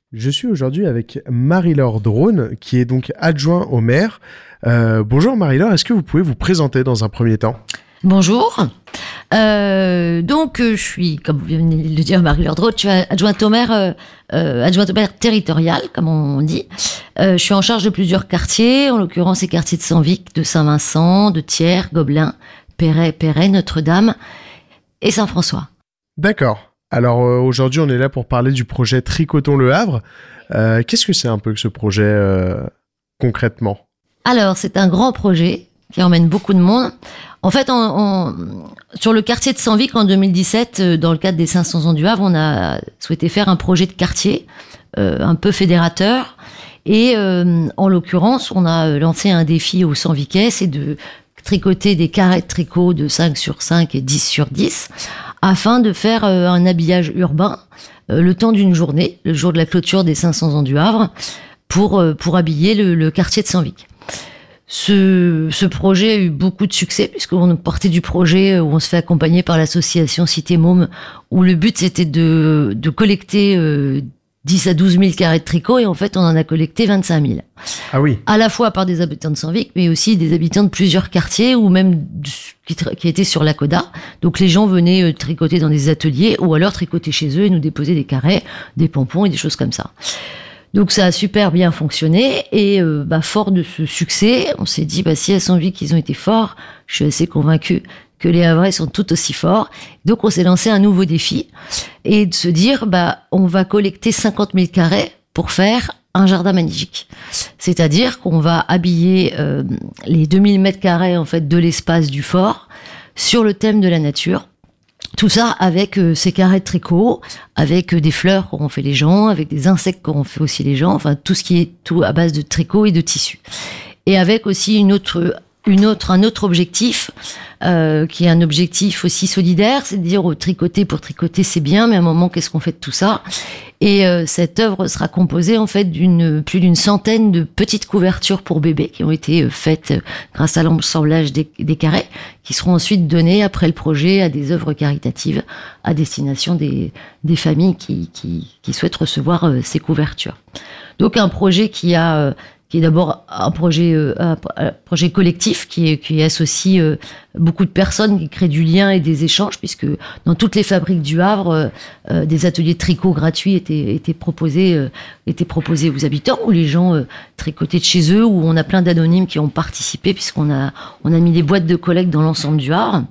Je suis aujourd'hui avec Marie-Laure Drone, qui est donc adjoint au maire. Bonjour Marie-Laure, est-ce que vous pouvez vous présenter dans un premier temps ? Bonjour. Je suis, comme vous venez de le dire, Marie-Laure Drone, je suis adjointe au maire territoriale, comme on dit. Je suis en charge de plusieurs quartiers, en l'occurrence les quartiers de Senvic, de Saint-Vincent, de Thiers, Gobelin, Perret, Notre-Dame et Saint-François. D'accord. Alors aujourd'hui, on est là pour parler du projet Tricotons Le Havre. Qu'est-ce que c'est un peu que ce projet concrètement ? Alors, c'est un grand projet qui emmène beaucoup de monde. En fait, sur le quartier de Senvic, en 2017, dans le cadre des 500 ans du Havre, on a souhaité faire un projet de quartier un peu fédérateur. Et en l'occurrence, on a lancé un défi aux Senvicais, c'est de tricoter des carrés de tricot de 5 sur 5 et 10 sur 10, afin de faire un habillage urbain le temps d'une journée, le jour de la clôture des 500 ans du Havre, pour habiller le quartier de Senvic. Ce projet a eu beaucoup de succès, puisqu'on partait du projet où on se fait accompagner par l'association Cité Môme, où le but c'était de collecter 10 à 12 000 carrés de tricot, et en fait on en a collecté 25 000. Ah oui. À la fois par des habitants de Senvic, mais aussi des habitants de plusieurs quartiers, ou même qui étaient sur la Coda. Donc les gens venaient tricoter dans des ateliers, ou alors tricoter chez eux et nous déposer des carrés, des pompons et des choses comme ça. Donc ça a super bien fonctionné, et fort de ce succès, on s'est dit, si à Senvic ils ont été forts, je suis assez convaincue que les Havrais sont tout aussi forts. Donc on s'est lancé un nouveau défi, et de se dire, on va collecter 50 000 carrés pour faire un jardin magnifique. C'est-à-dire qu'on va habiller les 2000 mètres carrés en fait de l'espace du fort sur le thème de la nature. Tout ça avec ces carrés de tricot, avec des fleurs qu'auront fait les gens, avec des insectes qu'auront fait aussi les gens, enfin tout ce qui est tout à base de tricot et de tissu. Et avec aussi un autre objectif, qui est un objectif aussi solidaire, c'est de dire tricoter pour tricoter c'est bien, mais à un moment qu'est-ce qu'on fait de tout ça ? Et cette œuvre sera composée en fait plus d'une centaine de petites couvertures pour bébés qui ont été faites grâce à l'assemblage des carrés, qui seront ensuite données après le projet à des œuvres caritatives à destination des familles qui souhaitent recevoir ces couvertures. Donc un projet qui est d'abord un projet collectif qui associe beaucoup de personnes, qui crée du lien et des échanges, puisque dans toutes les fabriques du Havre, des ateliers de tricot gratuits étaient proposés aux habitants, où les gens tricotaient de chez eux, où on a plein d'anonymes qui ont participé, puisqu'on a mis des boîtes de collecte dans l'ensemble du Havre.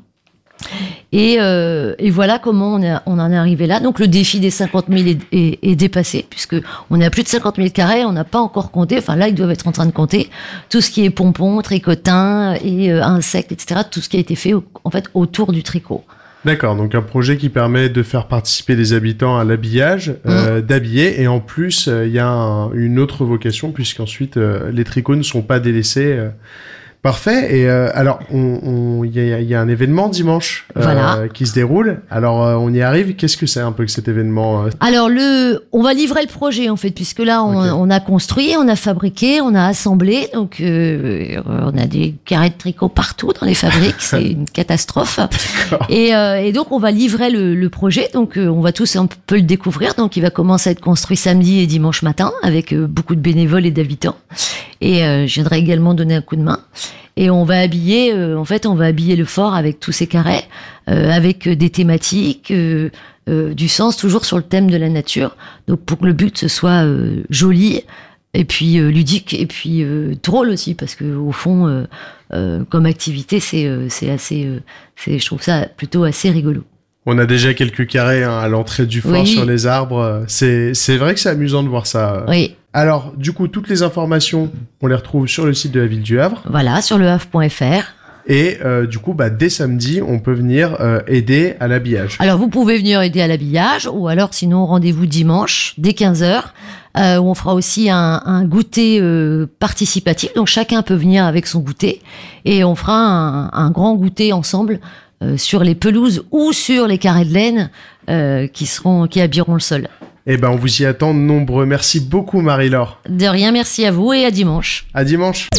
Et voilà comment on en est arrivé là. Donc le défi des 50 000 est dépassé, puisque on est à plus de 50 000 carrés, on n'a pas encore compté, enfin là ils doivent être en train de compter tout ce qui est pompons, tricotins et insectes, etc., tout ce qui a été fait en fait autour du tricot. D'accord, donc un projet qui permet de faire participer les habitants à l'habillage, d'habiller, et en plus il y a une autre vocation, puisqu'ensuite les tricots ne sont pas délaissés. Parfait. Et alors, il y a un événement dimanche qui se déroule. Alors, on y arrive. Qu'est-ce que c'est un peu que cet événement Alors, on va livrer le projet en fait, puisque là, on a construit, on a fabriqué, on a assemblé. Donc, on a des carrés de tricot partout dans les fabriques. C'est une catastrophe. Et donc, on va livrer le projet. Donc, on va tous un peu le découvrir. Donc, il va commencer à être construit samedi et dimanche matin avec beaucoup de bénévoles et d'habitants. Et je viendrai également donner un coup de main. Et on va habiller, le fort avec tous ces carrés, avec des thématiques, du sens, toujours sur le thème de la nature. Donc pour que le but ce soit joli, et puis ludique, et puis drôle aussi, parce que au fond, comme activité, c'est assez, je trouve ça plutôt assez rigolo. On a déjà quelques carrés à l'entrée du fort sur les arbres. C'est vrai que c'est amusant de voir ça. Oui. Alors, du coup, toutes les informations, on les retrouve sur le site de la ville du Havre. Voilà, sur lehavre.fr. Et du coup, dès samedi, on peut venir aider à l'habillage. Alors, vous pouvez venir aider à l'habillage, ou alors sinon, rendez-vous dimanche, dès 15h, où on fera aussi un goûter participatif. Donc, chacun peut venir avec son goûter, et on fera un grand goûter ensemble sur les pelouses ou sur les carrés de laine qui habilleront le sol. Eh ben, on vous y attend nombreux. Merci beaucoup, Marie-Laure. De rien, merci à vous et à dimanche. À dimanche.